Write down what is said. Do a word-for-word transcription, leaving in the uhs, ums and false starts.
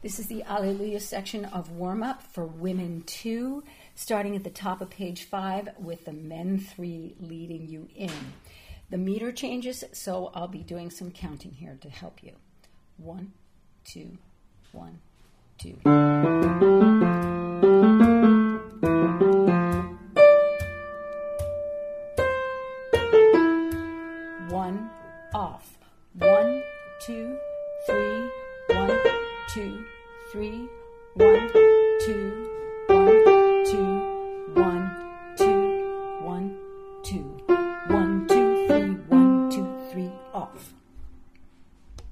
This is the Alleluia section of warm-up for women two, starting at the top of page five with the men three leading you in. The meter changes, so I'll be doing some counting here to help you. One, two, one, two. One, off. One, two, three, one, two, three, one,